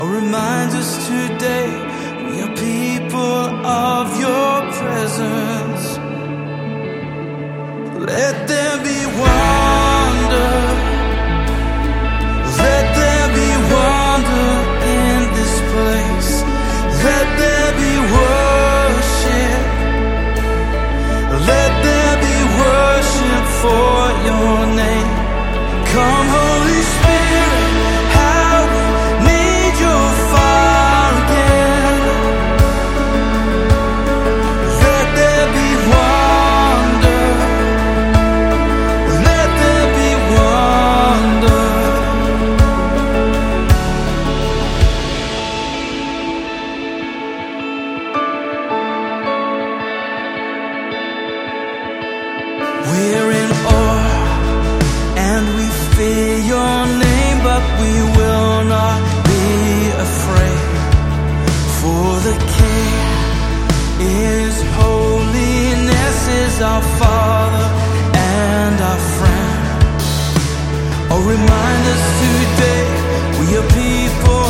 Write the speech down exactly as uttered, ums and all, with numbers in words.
Oh, remind us today we are people of your presence. Let there be wonder. Let there be wonder in this place. Let there be worship. Let there be worship for your name. Come, Holy Spirit, how we need your fire again. Let there be wonder. Let there be wonder. We're in awe and we fear your name, but we will not be afraid. For the King is holiness, is our Father and our friend. Oh, remind us today we are people